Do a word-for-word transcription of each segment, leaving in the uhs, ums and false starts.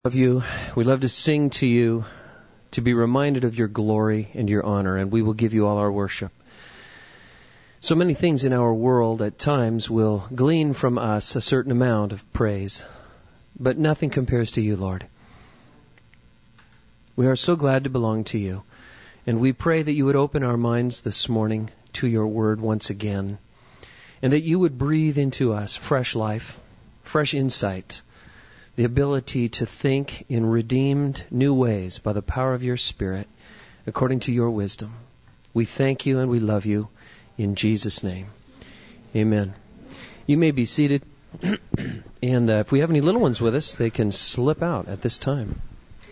Of you, we love to sing to you, to be reminded of your glory and your honor, and we will give you all our worship. So many things in our world at times will glean from us a certain amount of praise, but nothing compares to you, Lord. We are so glad to belong to you, and we pray that you would open our minds this morning to your word once again, and that you would breathe into us fresh life, fresh insight, the ability to think in redeemed new ways by the power of your Spirit, according to your wisdom. We thank you and we love you in Jesus' name. Amen. You may be seated. And uh, if we have any little ones with us, they can slip out at this time.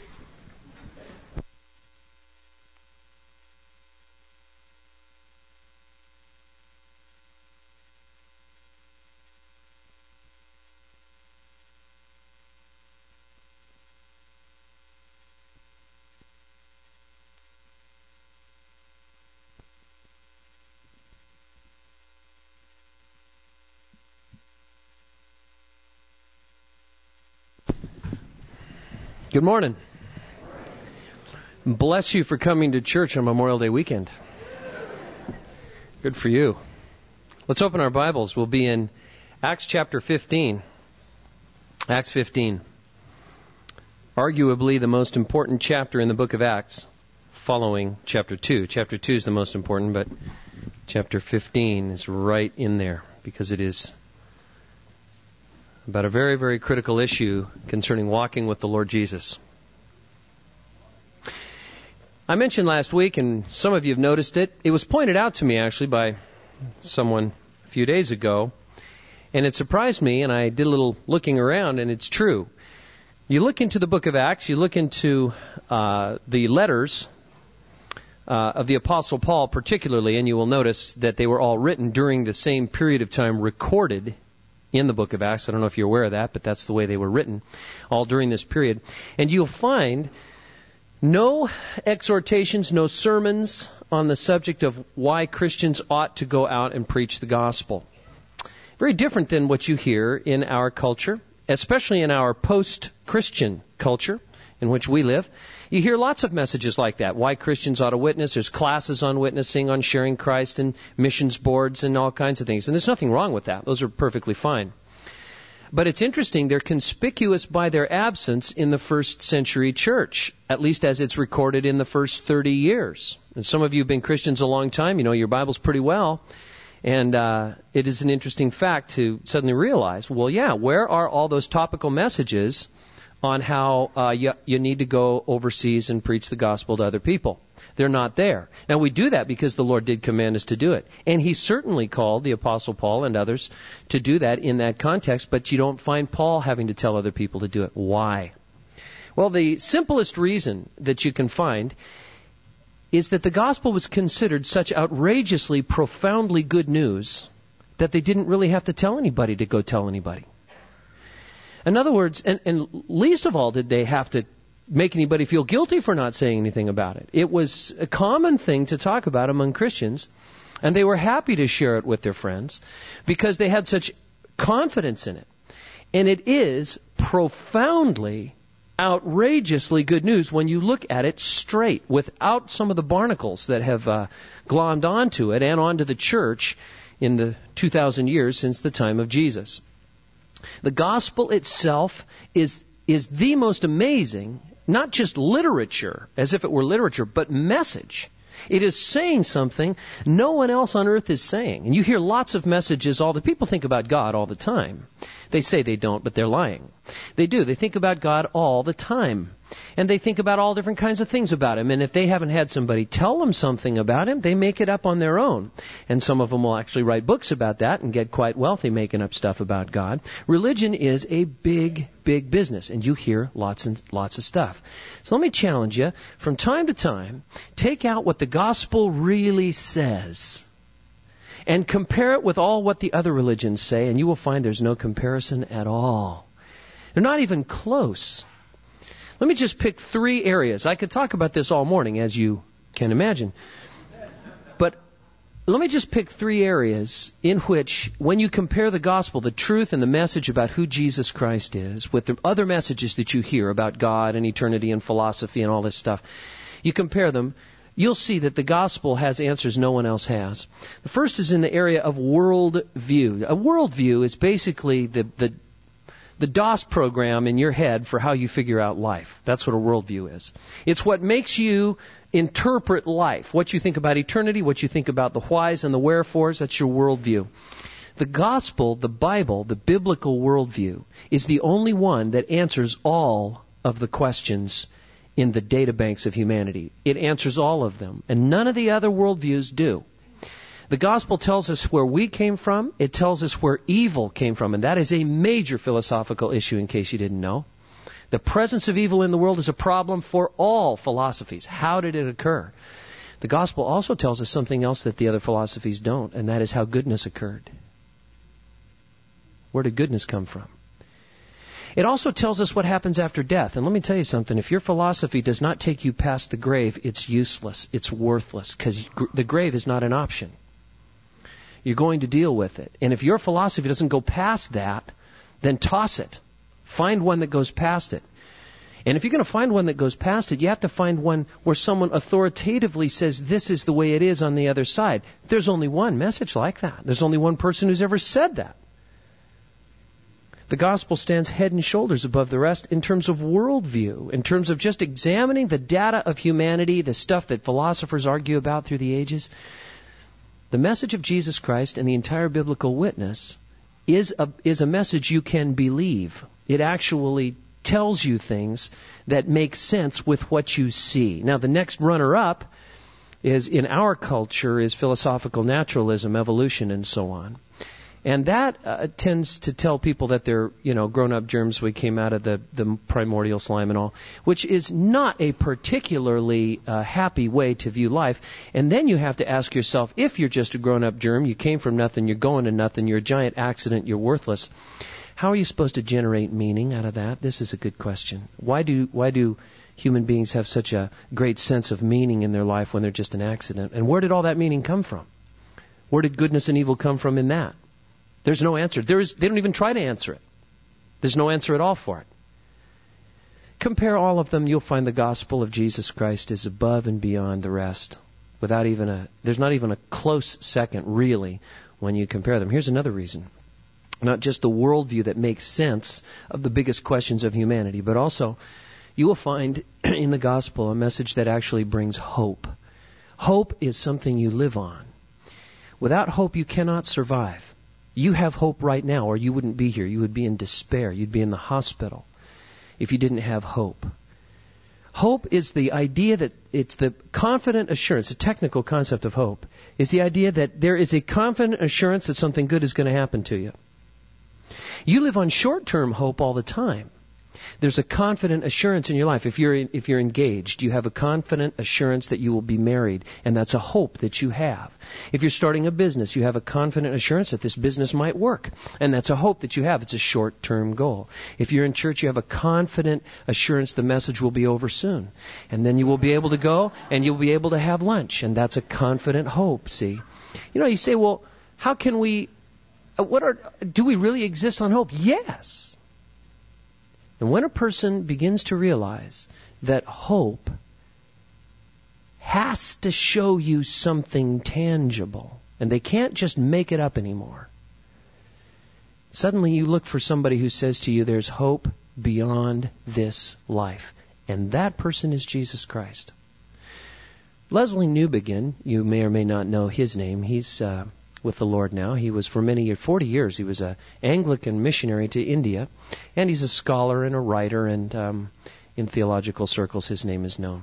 Good morning. Bless you for coming to church on Memorial Day weekend. Good for you. Let's open our Bibles. We'll be in Acts chapter fifteen. Acts fifteen. Arguably the most important chapter in the book of Acts, following chapter two. Chapter two is the most important, but chapter fifteen is right in there because it is about a very, very critical issue concerning walking with the Lord Jesus. I mentioned last week, and some of you have noticed it, it was pointed out to me actually by someone a few days ago, and it surprised me, and I did a little looking around, and it's true. You look into the book of Acts, you look into uh, the letters uh, of the Apostle Paul particularly, and you will notice that they were all written during the same period of time recorded in the book of Acts. I don't know if you're aware of that, but that's the way they were written, all during this period. And you'll find no exhortations, no sermons on the subject of why Christians ought to go out and preach the gospel. Very different than what you hear in our culture, especially in our post-Christian culture in which we live. You hear lots of messages like that, why Christians ought to witness. There's classes on witnessing, on sharing Christ, and missions boards and all kinds of things. And there's nothing wrong with that. Those are perfectly fine. But it's interesting, they're conspicuous by their absence in the first century church, at least as it's recorded in the first thirty years. And some of you have been Christians a long time. You know your Bibles pretty well. And uh, it is an interesting fact to suddenly realize, well, yeah, where are all those topical messages on how uh, you, you need to go overseas and preach the gospel to other people? They're not there. Now, we do that because the Lord did command us to do it. And He certainly called the Apostle Paul and others to do that in that context, but you don't find Paul having to tell other people to do it. Why? Well, the simplest reason that you can find is that the gospel was considered such outrageously, profoundly good news that they didn't really have to tell anybody to go tell anybody. In other words, and, and least of all did they have to make anybody feel guilty for not saying anything about it. It was a common thing to talk about among Christians, and they were happy to share it with their friends because they had such confidence in it. And it is profoundly, outrageously good news when you look at it straight, without some of the barnacles that have uh, glommed onto it and onto the church in the two thousand years since the time of Jesus. The gospel itself is is the most amazing, not just literature, as if it were literature, but message. It is saying something no one else on earth is saying. And you hear lots of messages, all the people think about God all the time. They say they don't, but they're lying. They do. They think about God all the time. And they think about all different kinds of things about Him. And if they haven't had somebody tell them something about Him, they make it up on their own. And some of them will actually write books about that and get quite wealthy making up stuff about God. Religion is a big, big business. And you hear lots and lots of stuff. So let me challenge you, from time to time, take out what the gospel really says and compare it with all what the other religions say, and you will find there's no comparison at all. They're not even close. Let me just pick three areas. I could talk about this all morning, as you can imagine. But let me just pick three areas in which, when you compare the gospel, the truth and the message about who Jesus Christ is, with the other messages that you hear about God and eternity and philosophy and all this stuff, you compare them, you'll see that the gospel has answers no one else has. The first is in the area of worldview. A worldview is basically the, the, the DOS program in your head for how you figure out life. That's what a worldview is. It's what makes you interpret life. What you think about eternity, what you think about the whys and the wherefores, that's your worldview. The gospel, the Bible, the biblical worldview, is the only one that answers all of the questions in the databanks of humanity. It answers all of them, and none of the other worldviews do. The gospel tells us where we came from. It tells us where evil came from, and that is a major philosophical issue, in case you didn't know. The presence of evil in the world is a problem for all philosophies. How did it occur? The gospel also tells us something else that the other philosophies don't, and that is how goodness occurred. Where did goodness come from? It also tells us what happens after death. And let me tell you something. If your philosophy does not take you past the grave, it's useless. It's worthless, because gr- the grave is not an option. You're going to deal with it. And if your philosophy doesn't go past that, then toss it. Find one that goes past it. And if you're going to find one that goes past it, you have to find one where someone authoritatively says this is the way it is on the other side. There's only one message like that. There's only one person who's ever said that. The gospel stands head and shoulders above the rest in terms of worldview, in terms of just examining the data of humanity, the stuff that philosophers argue about through the ages. The message of Jesus Christ and the entire biblical witness is a, is a message you can believe. It actually tells you things that make sense with what you see. Now, the next runner-up is, in our culture, is philosophical naturalism, evolution, and so on. And that uh, tends to tell people that they're, you know, grown-up germs. We came out of the, the primordial slime and all, which is not a particularly uh, happy way to view life. And then you have to ask yourself, if you're just a grown-up germ, you came from nothing, you're going to nothing, you're a giant accident, you're worthless, how are you supposed to generate meaning out of that? This is a good question. Why do why do human beings have such a great sense of meaning in their life when they're just an accident? And where did all that meaning come from? Where did goodness and evil come from in that? There's no answer. There is, they don't even try to answer it. There's no answer at all for it. Compare all of them, you'll find the gospel of Jesus Christ is above and beyond the rest. Without even a, there's not even a close second, really, when you compare them. Here's another reason. Not just the worldview that makes sense of the biggest questions of humanity, but also you will find in the gospel a message that actually brings hope. Hope is something you live on. Without hope, you cannot survive. You have hope right now, or you wouldn't be here. You would be in despair. You'd be in the hospital if you didn't have hope. Hope is the idea that it's the confident assurance, a technical concept of hope, is the idea that there is a confident assurance that something good is going to happen to you. You live on short-term hope all the time. There's a confident assurance in your life. If you're if you're engaged, you have a confident assurance that you will be married, and that's a hope that you have. If you're starting a business, you have a confident assurance that this business might work, and that's a hope that you have. It's a short-term goal. If you're in church, you have a confident assurance the message will be over soon, and then you will be able to go, and you'll be able to have lunch, and that's a confident hope, see? You know, you say, well, how can we, what are, do we really exist on hope? Yes. And when a person begins to realize that hope has to show you something tangible, and they can't just make it up anymore, suddenly you look for somebody who says to you, there's hope beyond this life. And that person is Jesus Christ. Leslie Newbigin, you may or may not know his name. He's uh, with the Lord now. He was for many years, forty years, he was an Anglican missionary to India, and he's a scholar and a writer, and um, in theological circles his name is known.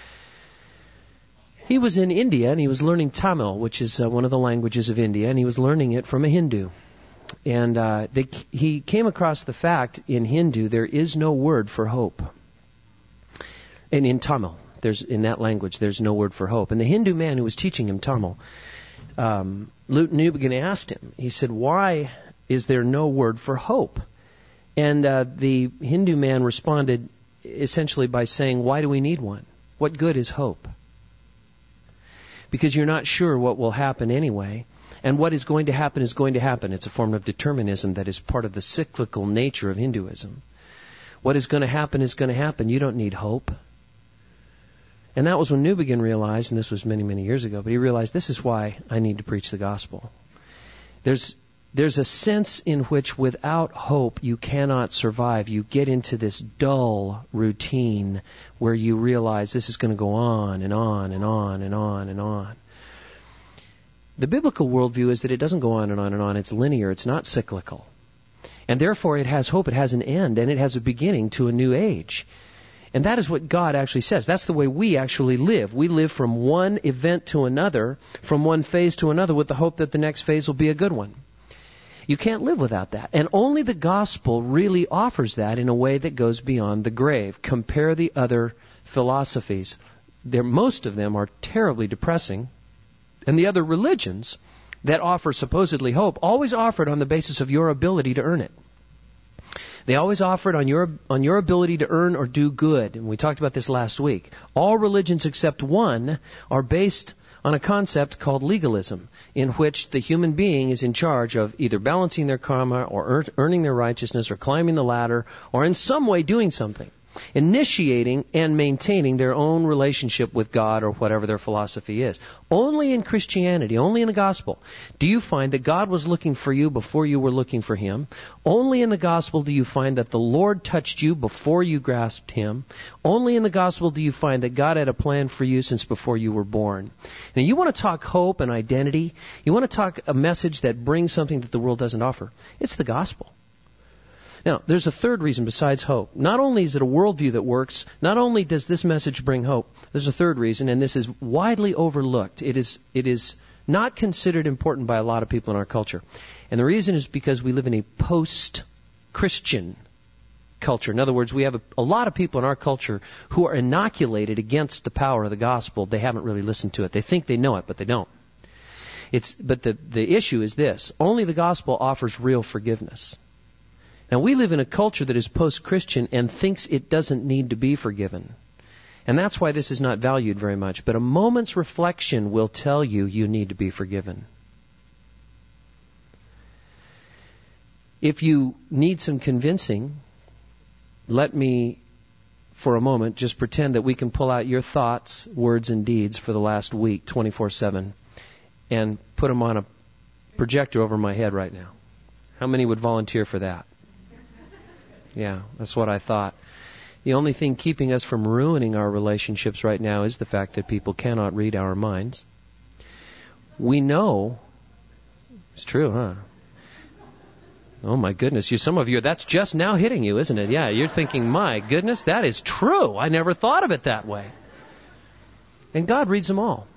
He was in India, and he was learning Tamil, which is uh, one of the languages of India, and he was learning it from a Hindu. And uh, they, he came across the fact in Hindu there is no word for hope. And in Tamil, there's in that language, there's no word for hope. And the Hindu man who was teaching him Tamil, Um, Newbigin asked him, he said, why is there no word for hope? And uh, the Hindu man responded essentially by saying, why do we need one? What good is hope? because you're not sure what will happen anyway. And what is going to happen is going to happen. It's a form of determinism that is part of the cyclical nature of Hinduism. What is going to happen is going to happen. You don't need hope. And that was when Newbegin realized, and this was many, many years ago, but he realized this is why I need to preach the gospel. There's there's a sense in which without hope you cannot survive. You get into this dull routine where you realize this is going to go on and on and on and on and on. The biblical worldview is that it doesn't go on and on and on. It's linear. It's not cyclical. And therefore it has hope. It has an end, and it has a beginning to a new age. And that is what God actually says. That's the way we actually live. We live from one event to another, from one phase to another, with the hope that the next phase will be a good one. You can't live without that. And only the gospel really offers that in a way that goes beyond the grave. Compare the other philosophies. They're, most of them are terribly depressing. And the other religions that offer supposedly hope always offer it on the basis of your ability to earn it. They always offer it on your on your ability to earn or do good. And we talked about this last week. All religions except one are based on a concept called legalism, in which the human being is in charge of either balancing their karma or earning their righteousness or climbing the ladder or in some way doing something, initiating and maintaining their own relationship with God or whatever their philosophy is. Only in Christianity, only in the gospel, do you find that God was looking for you before you were looking for Him. Only in the gospel do you find that the Lord touched you before you grasped Him. Only in the gospel do you find that God had a plan for you since before you were born. Now, you want to talk hope and identity? You want to talk a message that brings something that the world doesn't offer? It's the gospel. Now, there's a third reason besides hope. Not only is it a worldview that works, not only does this message bring hope, there's a third reason, and this is widely overlooked. It is it is not considered important by a lot of people in our culture. And the reason is because we live in a post-Christian culture. In other words, we have a, a lot of people in our culture who are inoculated against the power of the gospel. They haven't really listened to it. They think they know it, but they don't. It's but the, the issue is this. Only the gospel offers real forgiveness. Now, we live in a culture that is post-Christian and thinks it doesn't need to be forgiven. And that's why this is not valued very much. But a moment's reflection will tell you you need to be forgiven. If you need some convincing, let me, for a moment, just pretend that we can pull out your thoughts, words, and deeds for the last week, twenty-four seven, and put them on a projector over my head right now. How many would volunteer for that? Yeah, that's what I thought. The only thing keeping us from ruining our relationships right now is the fact that people cannot read our minds. We know, it's true, huh? Oh my goodness, you, some of you, that's just now hitting you, isn't it? Yeah, you're thinking, my goodness, that is true. I never thought of it that way. And God reads them all.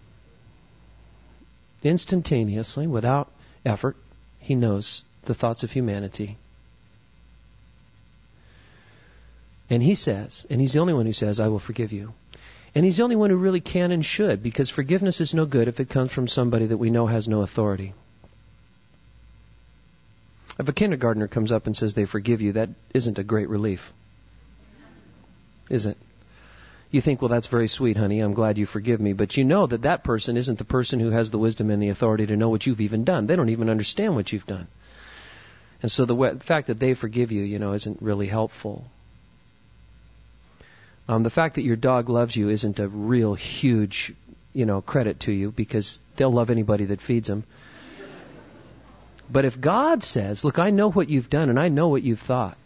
Instantaneously, without effort, He knows the thoughts of humanity. And He says, and He's the only one who says, I will forgive you. And He's the only one who really can and should, because forgiveness is no good if it comes from somebody that we know has no authority. If a kindergartner comes up and says they forgive you, that isn't a great relief. Is it? You think, well, that's very sweet, honey. I'm glad you forgive me. But you know that that person isn't the person who has the wisdom and the authority to know what you've even done. They don't even understand what you've done. And so the, way, the fact that they forgive you, you know, isn't really helpful. Um, the fact that your dog loves you isn't a real huge, you know, credit to you, because they'll love anybody that feeds them. But if God says, look, I know what you've done and I know what you've thought.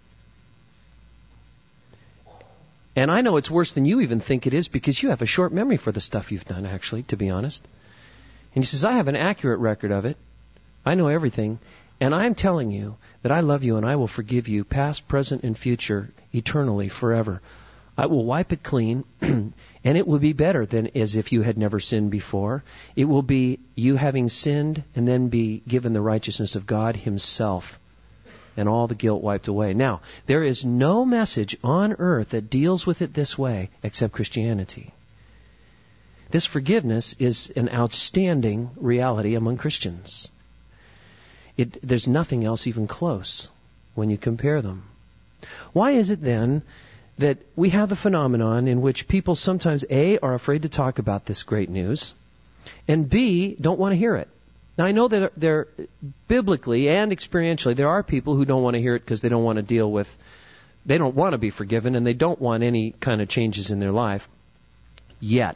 And I know it's worse than you even think it is, because you have a short memory for the stuff you've done, actually, to be honest. And He says, I have an accurate record of it. I know everything. And I'm telling you that I love you and I will forgive you past, present, and future, eternally, forever. I will wipe it clean, and it will be better than as if you had never sinned before. It will be you having sinned and then be given the righteousness of God Himself and all the guilt wiped away. Now, there is no message on earth that deals with it this way except Christianity. This forgiveness is an outstanding reality among Christians. It, there's nothing else even close when you compare them. Why is it then that we have the phenomenon in which people sometimes, A, are afraid to talk about this great news, and B, don't want to hear it. Now, I know that there, biblically and experientially, there are people who don't want to hear it because they don't want to deal with, they don't want to be forgiven, and they don't want any kind of changes in their life yet.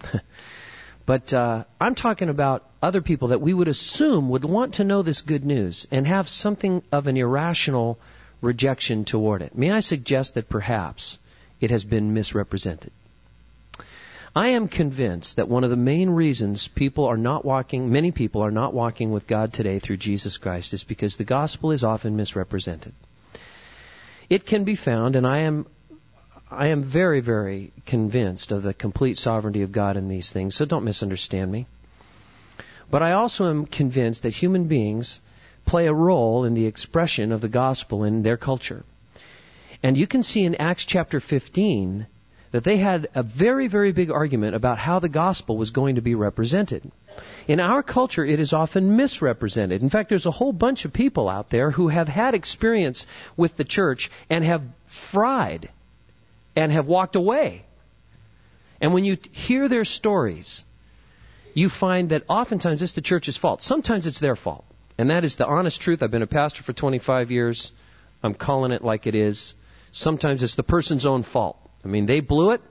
But uh, I'm talking about other people that we would assume would want to know this good news and have something of an irrational rejection toward it. May I suggest that perhaps it has been misrepresented? I am convinced that one of the main reasons people are not walking, many people are not walking with God today through Jesus Christ is because the gospel is often misrepresented. It can be found, and I am I am very, very convinced of the complete sovereignty of God in these things, so don't misunderstand me. But I also am convinced that human beings play a role in the expression of the gospel in their culture. And you can see in Acts chapter fifteen that they had a very, very big argument about how the gospel was going to be represented. In our culture, it is often misrepresented. In fact, there's a whole bunch of people out there who have had experience with the church and have fried and have walked away. And when you hear their stories, you find that oftentimes it's the church's fault. Sometimes it's their fault. And that is the honest truth. I've been a pastor for twenty-five years. I'm calling it like it is. Sometimes it's the person's own fault. I mean, they blew it,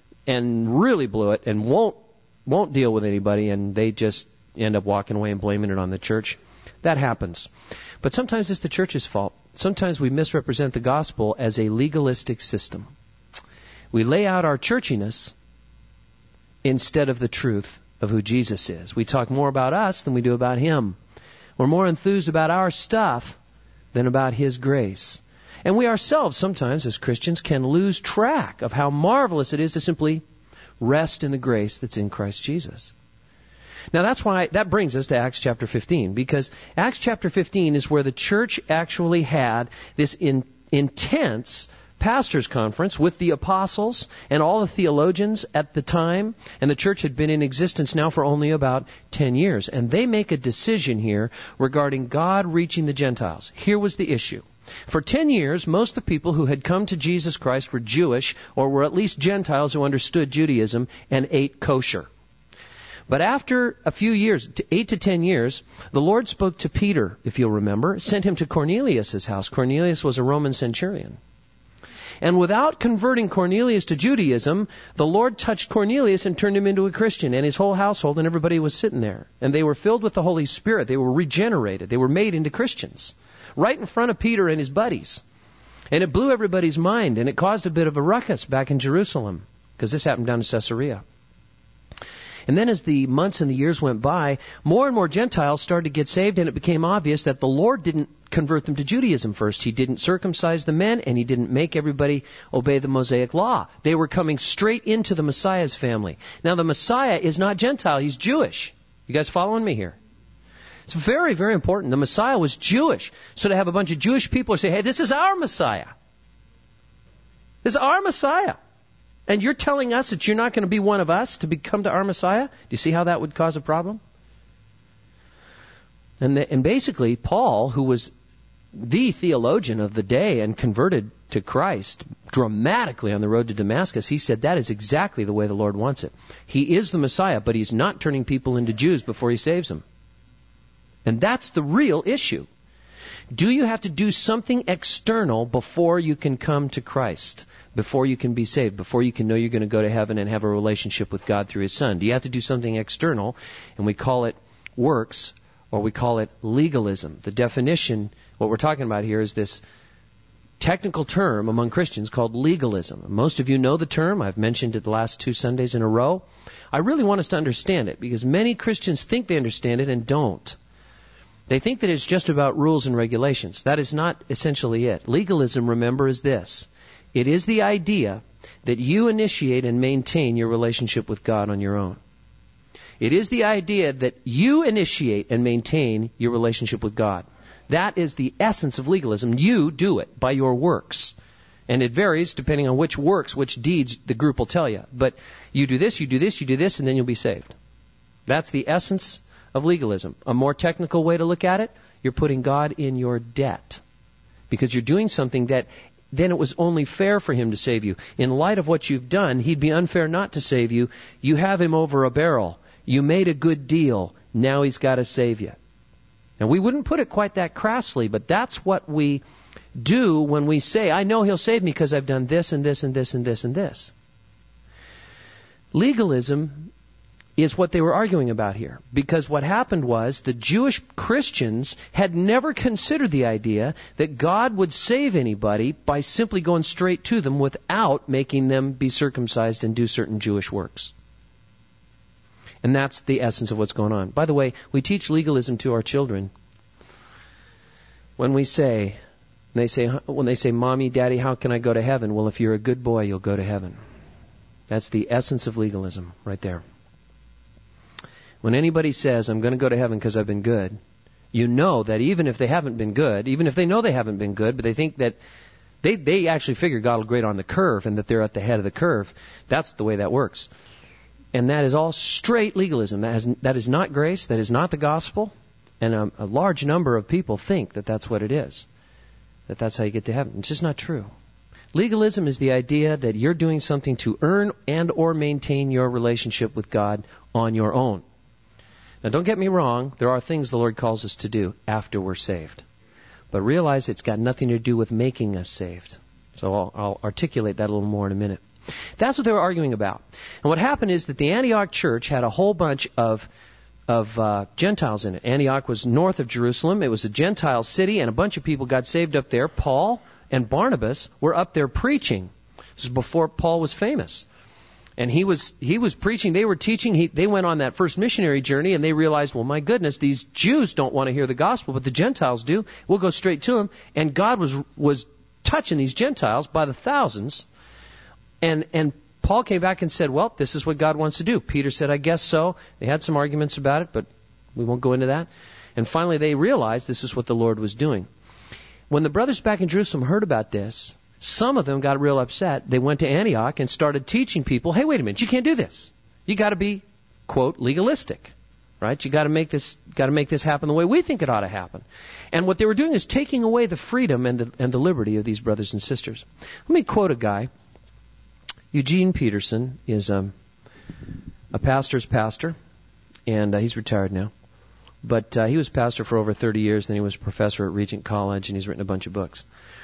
and really blew it, and won't won't deal with anybody, and they just end up walking away and blaming it on the church. That happens. But sometimes it's the church's fault. Sometimes we misrepresent the gospel as a legalistic system. We lay out our churchiness instead of the truth of who Jesus is. We talk more about us than we do about Him. We're more enthused about our stuff than about His grace. And we ourselves sometimes, as Christians, can lose track of how marvelous it is to simply rest in the grace that's in Christ Jesus. Now that's why, that brings us to Acts chapter fifteen, because Acts chapter fifteen is where the church actually had this in, intense pastors' conference with the apostles and all the theologians at the time, and the church had been in existence now for only about ten years. And they make a decision here regarding God reaching the Gentiles. Here was the issue. For ten years, most of the people who had come to Jesus Christ were Jewish, or were at least Gentiles who understood Judaism and ate kosher. But after a few years, eight to ten years, the Lord spoke to Peter, if you'll remember, sent him to Cornelius' house. Cornelius was a Roman centurion. And without converting Cornelius to Judaism, the Lord touched Cornelius and turned him into a Christian, and his whole household, and everybody was sitting there. And they were filled with the Holy Spirit. They were regenerated. They were made into Christians. Right in front of Peter and his buddies. And it blew everybody's mind, and it caused a bit of a ruckus back in Jerusalem, because this happened down in Caesarea. And then as the months and the years went by, more and more Gentiles started to get saved, and it became obvious that the Lord didn't convert them to Judaism first. He didn't circumcise the men, and He didn't make everybody obey the Mosaic law. They were coming straight into the Messiah's family. Now, the Messiah is not Gentile. He's Jewish. You guys following me here? It's very, very important. The Messiah was Jewish. So to have a bunch of Jewish people say, hey, this is our Messiah. This is our Messiah. And you're telling us that you're not going to be one of us to become to our Messiah? Do you see how that would cause a problem? And, the, and basically, Paul, who was the theologian of the day and converted to Christ dramatically on the road to Damascus, he said that is exactly the way the Lord wants it. He is the Messiah, but He's not turning people into Jews before He saves them. And that's the real issue. Do you have to do something external before you can come to Christ? Before you can be saved? Before you can know you're going to go to heaven and have a relationship with God through His Son? Do you have to do something external? And we call it works, or we call it legalism. The definition, what we're talking about here, is this technical term among Christians called legalism. Most of you know the term. I've mentioned it the last two Sundays in a row. I really want us to understand it, because many Christians think they understand it and don't. They think that it's just about rules and regulations. That is not essentially it. Legalism, remember, is this. It is the idea that you initiate and maintain your relationship with God on your own. It is the idea that you initiate and maintain your relationship with God. That is the essence of legalism. You do it by your works. And it varies depending on which works, which deeds the group will tell you. But you do this, you do this, you do this, and then you'll be saved. That's the essence of legalism. A more technical way to look at it, you're putting God in your debt. Because you're doing something that then it was only fair for Him to save you. In light of what you've done, He'd be unfair not to save you. You have Him over a barrel. You made a good deal. Now he's got to save you. And we wouldn't put it quite that crassly, but that's what we do when we say, I know he'll save me because I've done this and this and this and this and this. Legalism is what they were arguing about here. Because what happened was the Jewish Christians had never considered the idea that God would save anybody by simply going straight to them without making them be circumcised and do certain Jewish works. And that's the essence of what's going on. By the way, we teach legalism to our children. When we say, they say, when they say, Mommy, Daddy, how can I go to heaven? Well, if you're a good boy, you'll go to heaven. That's the essence of legalism right there. When anybody says, I'm going to go to heaven because I've been good, you know that even if they haven't been good, even if they know they haven't been good, but they think that they, they actually figure God will grade on the curve and that they're at the head of the curve, that's the way that works. And that is all straight legalism. That, has, that is not grace. That is not the gospel. And a, a large number of people think that that's what it is, that that's how you get to heaven. It's just not true. Legalism is the idea that you're doing something to earn and or maintain your relationship with God on your own. Now, don't get me wrong. There are things the Lord calls us to do after we're saved. But realize it's got nothing to do with making us saved. So I'll, I'll articulate that a little more in a minute. That's what they were arguing about. And what happened is that the Antioch church had a whole bunch of of uh, Gentiles in it. Antioch was north of Jerusalem. It was a Gentile city, and a bunch of people got saved up there. Paul and Barnabas were up there preaching. This was before Paul was famous. And he was he was preaching, they were teaching. He, they went on that first missionary journey, and they realized, well, my goodness, these Jews don't want to hear the gospel, but the Gentiles do. We'll go straight to them. And God was was touching these Gentiles by the thousands. And and Paul came back and said, well, this is what God wants to do. Peter said, I guess so. They had some arguments about it, but we won't go into that. And finally they realized this is what the Lord was doing. When the brothers back in Jerusalem heard about this, some of them got real upset. They went to Antioch and started teaching people, hey, wait a minute, you can't do this. You got to be, quote, legalistic. Right? You got to make this got to make this happen the way we think it ought to happen. And what they were doing is taking away the freedom and the, and the liberty of these brothers and sisters. Let me quote a guy. Eugene Peterson is um, a pastor's pastor, and uh, he's retired now. But uh, he was pastor for over thirty years, then he was a professor at Regent College, and he's written a bunch of books.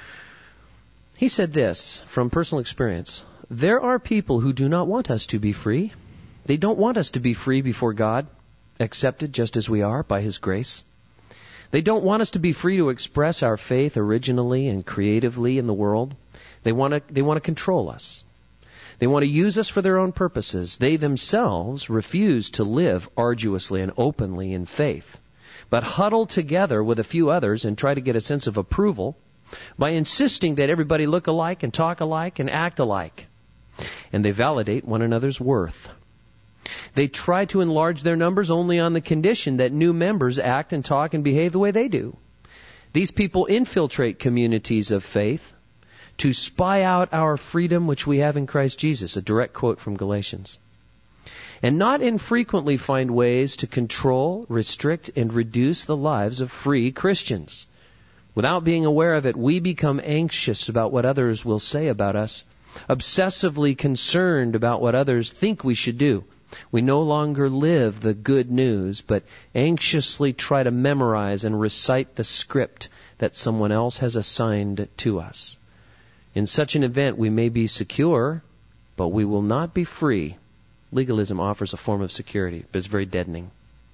He said this, from personal experience, there are people who do not want us to be free. They don't want us to be free before God, accepted just as we are by His grace. They don't want us to be free to express our faith originally and creatively in the world. They want to, they want to control us. They want to use us for their own purposes. They themselves refuse to live arduously and openly in faith, but huddle together with a few others and try to get a sense of approval by insisting that everybody look alike and talk alike and act alike. And they validate one another's worth. They try to enlarge their numbers only on the condition that new members act and talk and behave the way they do. These people infiltrate communities of faith to spy out our freedom which we have in Christ Jesus, a direct quote from Galatians. And not infrequently find ways to control, restrict, and reduce the lives of free Christians. Without being aware of it, we become anxious about what others will say about us, obsessively concerned about what others think we should do. We no longer live the good news, but anxiously try to memorize and recite the script that someone else has assigned to us. In such an event, we may be secure, but we will not be free. Legalism offers a form of security, but it's very deadening.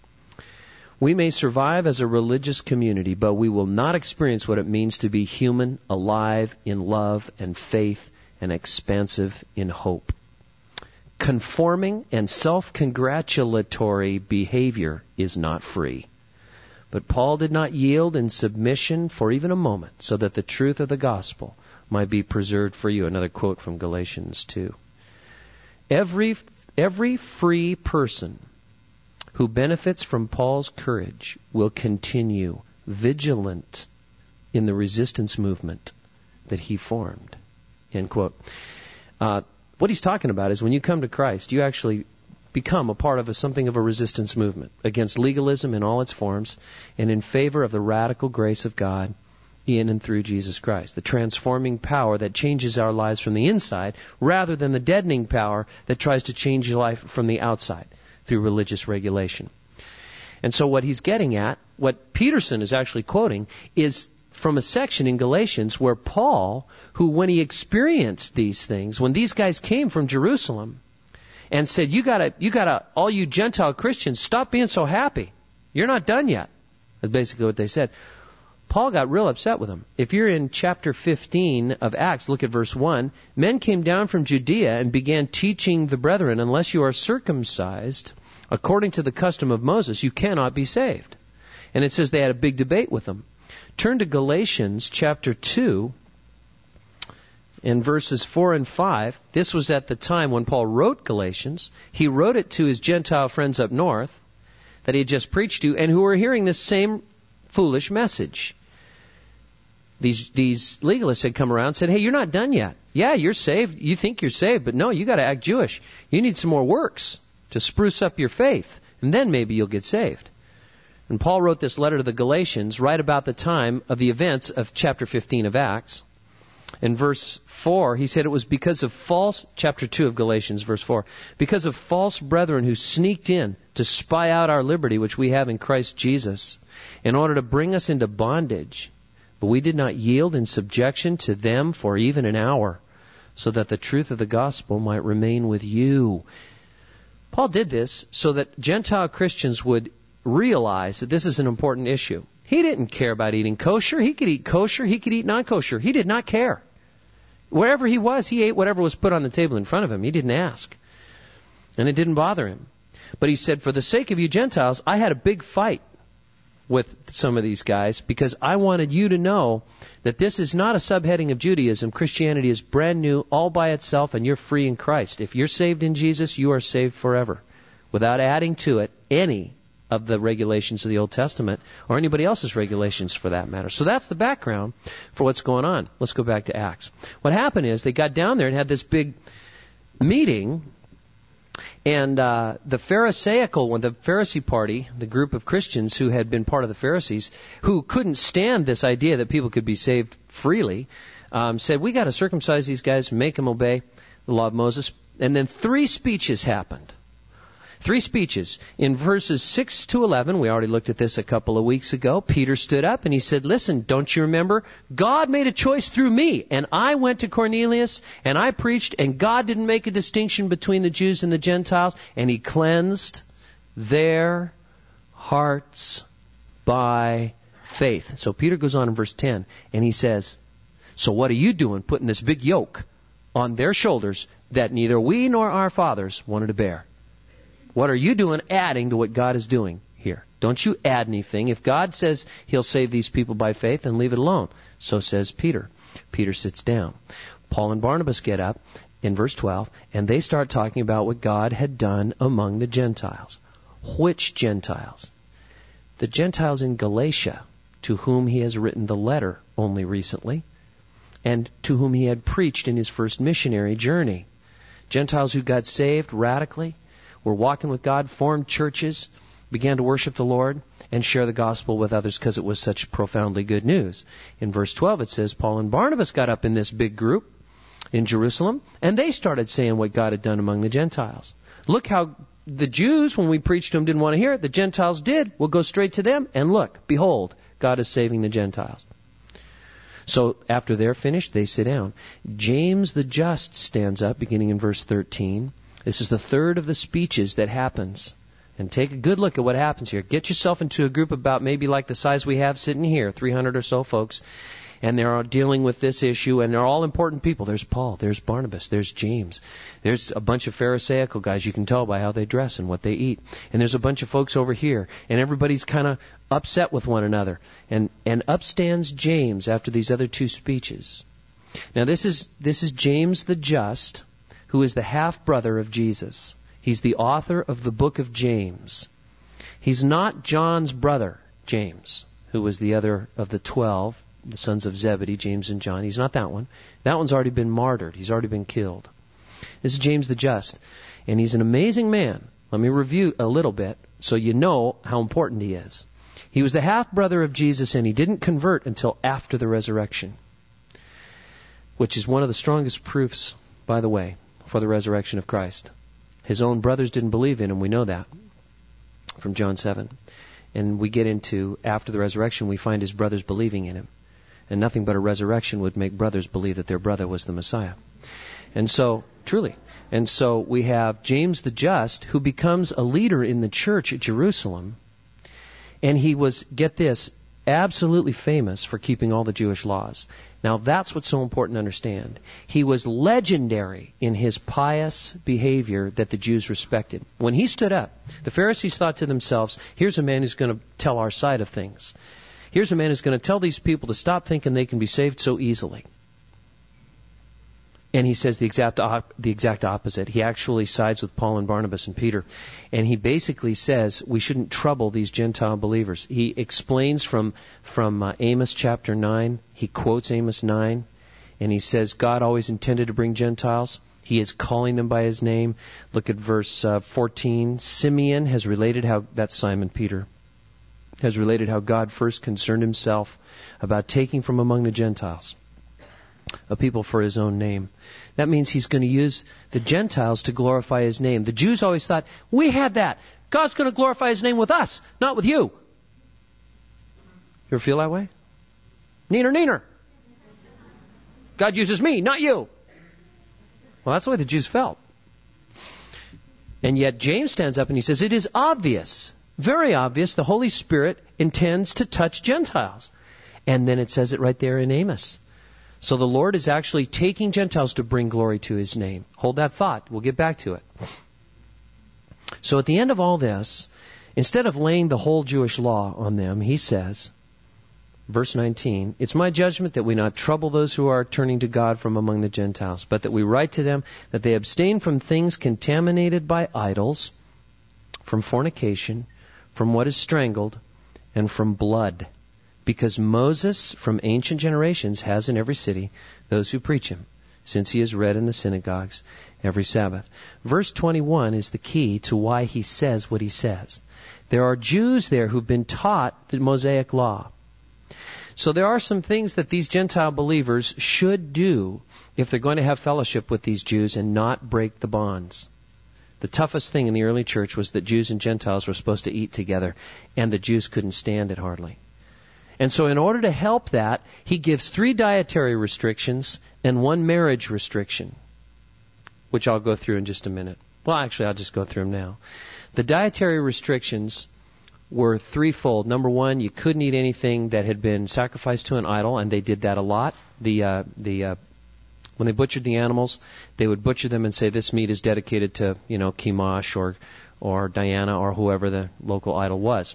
We may survive as a religious community, but we will not experience what it means to be human, alive in love and faith, and expansive in hope. Conforming and self-congratulatory behavior is not free. But Paul did not yield in submission for even a moment, so that the truth of the gospel might be preserved for you. Another quote from Galatians two. Every, every free person who benefits from Paul's courage will continue vigilant in the resistance movement that he formed. End quote. Uh, what he's talking about is when you come to Christ, you actually become a part of a, something of a resistance movement against legalism in all its forms and in favor of the radical grace of God in and through Jesus Christ, the transforming power that changes our lives from the inside rather than the deadening power that tries to change your life from the outside through religious regulation. And so what he's getting at, what Peterson is actually quoting, is from a section in Galatians where Paul, who when he experienced these things, when these guys came from Jerusalem and said, you gotta, you gotta, all you Gentile Christians, stop being so happy. You're not done yet. That's basically what they said. Paul got real upset with them. If you're in chapter fifteen of Acts, look at verse one. Men came down from Judea and began teaching the brethren, unless you are circumcised according to the custom of Moses, you cannot be saved. And it says they had a big debate with them. Turn to Galatians chapter two in verses four and five. This was at the time when Paul wrote Galatians. He wrote it to his Gentile friends up north that he had just preached to and who were hearing this same foolish message. These these legalists had come around and said, hey, you're not done yet. Yeah, you're saved. You think you're saved, but no, you got to act Jewish. You need some more works to spruce up your faith, and then maybe you'll get saved. And Paul wrote this letter to the Galatians right about the time of the events of chapter fifteen of Acts. In verse four, he said it was because of false, chapter two of Galatians, verse four, because of false brethren who sneaked in to spy out our liberty which we have in Christ Jesus, in order to bring us into bondage. But we did not yield in subjection to them for even an hour, so that the truth of the gospel might remain with you. Paul did this so that Gentile Christians would realize that this is an important issue. He didn't care about eating kosher. He could eat kosher. He could eat non-kosher. He did not care. Wherever he was, he ate whatever was put on the table in front of him. He didn't ask. And it didn't bother him. But he said, for the sake of you Gentiles, I had a big fight with some of these guys because I wanted you to know that this is not a subheading of Judaism. Christianity is brand new, all by itself, and you're free in Christ. If you're saved in Jesus, you are saved forever, without adding to it any of the regulations of the Old Testament or anybody else's regulations for that matter. So that's the background for what's going on. Let's go back to Acts. What happened is they got down there and had this big meeting. And uh, the Pharisaical one, the Pharisee party, the group of Christians who had been part of the Pharisees, who couldn't stand this idea that people could be saved freely, um, said, we got to circumcise these guys, make them obey the law of Moses. And then three speeches happened. Three speeches. In verses six to eleven, we already looked at this a couple of weeks ago, Peter stood up and he said, listen, don't you remember? God made a choice through me, and I went to Cornelius, and I preached, and God didn't make a distinction between the Jews and the Gentiles, and He cleansed their hearts by faith. So Peter goes on in verse ten, and he says, so what are you doing putting this big yoke on their shoulders that neither we nor our fathers wanted to bear? What are you doing adding to what God is doing here? Don't you add anything. If God says He'll save these people by faith, then leave it alone. So says Peter. Peter sits down. Paul and Barnabas get up in verse twelve, and they start talking about what God had done among the Gentiles. Which Gentiles? The Gentiles in Galatia, to whom he has written the letter only recently, and to whom he had preached in his first missionary journey. Gentiles who got saved radically, were walking with God, formed churches, began to worship the Lord, and share the gospel with others because it was such profoundly good news. In verse twelve it says, Paul and Barnabas got up in this big group in Jerusalem, and they started saying what God had done among the Gentiles. Look how the Jews, when we preached to them, didn't want to hear it. The Gentiles did. We'll go straight to them, and look, behold, God is saving the Gentiles. So after they're finished, they sit down. James the Just stands up, beginning in verse thirteen. This is the third of the speeches that happens. And take a good look at what happens here. Get yourself into a group about maybe like the size we have sitting here, three hundred or so folks, and they're dealing with this issue, and they're all important people. There's Paul, there's Barnabas, there's James. There's a bunch of Pharisaical guys, you can tell by how they dress and what they eat. And there's a bunch of folks over here, and everybody's kind of upset with one another. And and up stands James after these other two speeches. Now this is this is James the Just, who is the half-brother of Jesus. He's the author of the book of James. He's not John's brother, James, who was the other of the twelve, the sons of Zebedee, James and John. He's not that one. That one's already been martyred. He's already been killed. This is James the Just, and he's an amazing man. Let me review a little bit so you know how important he is. He was the half-brother of Jesus, and he didn't convert until after the resurrection, which is one of the strongest proofs, by the way, for the resurrection of Christ. His own brothers didn't believe in him. We know that from John seven. And we get into, after the resurrection, we find his brothers believing in him. And nothing but a resurrection would make brothers believe that their brother was the Messiah. And so, truly. And so we have James the Just, who becomes a leader in the church at Jerusalem. And he was, get this, absolutely famous for keeping all the Jewish laws. Now that's what's so important to understand. He was legendary in his pious behavior that the Jews respected. When he stood up, the Pharisees thought to themselves, here's a man who's going to tell our side of things. Here's a man who's going to tell these people to stop thinking they can be saved so easily. And he says the exact op- the exact opposite. He actually sides with Paul and Barnabas and Peter. And he basically says we shouldn't trouble these Gentile believers. He explains from, from uh, Amos chapter nine. He quotes Amos nine. And he says God always intended to bring Gentiles. He is calling them by his name. Look at verse uh, fourteen. Simeon has related how, that's Simon Peter, has related how God first concerned himself about taking from among the Gentiles a people for his own name. That means he's going to use the Gentiles to glorify his name. The Jews always thought, we had that. God's going to glorify his name with us, not with you. You ever feel that way? Neener, neener. God uses me, not you. Well, that's the way the Jews felt. And yet James stands up and he says, it is obvious, very obvious, the Holy Spirit intends to touch Gentiles. And then it says it right there in Amos. So the Lord is actually taking Gentiles to bring glory to his name. Hold that thought. We'll get back to it. So at the end of all this, instead of laying the whole Jewish law on them, he says, verse nineteen, it's my judgment that we not trouble those who are turning to God from among the Gentiles, but that we write to them that they abstain from things contaminated by idols, from fornication, from what is strangled, and from blood. Because Moses, from ancient generations, has in every city those who preach him, since he is read in the synagogues every Sabbath. Verse twenty-one is the key to why he says what he says. There are Jews there who've been taught the Mosaic law. So there are some things that these Gentile believers should do if they're going to have fellowship with these Jews and not break the bonds. The toughest thing in the early church was that Jews and Gentiles were supposed to eat together, and the Jews couldn't stand it hardly. And so in order to help that, he gives three dietary restrictions and one marriage restriction, which I'll go through in just a minute. Well, actually, I'll just go through them now. The dietary restrictions were threefold. Number one, you couldn't eat anything that had been sacrificed to an idol, and they did that a lot. The uh, the uh, when they butchered the animals, they would butcher them and say this meat is dedicated to, you know, Chemosh or or Diana or whoever the local idol was.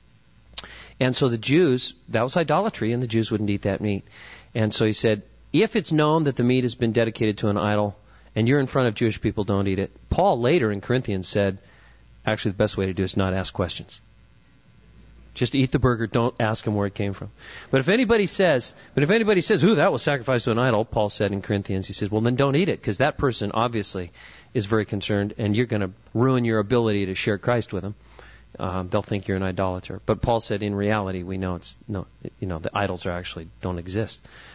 And so the Jews, that was idolatry, and the Jews wouldn't eat that meat. And so he said, if it's known that the meat has been dedicated to an idol, and you're in front of Jewish people, don't eat it. Paul later in Corinthians said, actually the best way to do it is not ask questions. Just eat the burger, don't ask them where it came from. But if anybody says, but if anybody says, ooh, that was sacrificed to an idol, Paul said in Corinthians, he says, well then don't eat it, because that person obviously is very concerned, and you're going to ruin your ability to share Christ with them. Um, they'll think you're an idolater. But Paul said, in reality, we know it's no, you know, the idols are actually don't exist.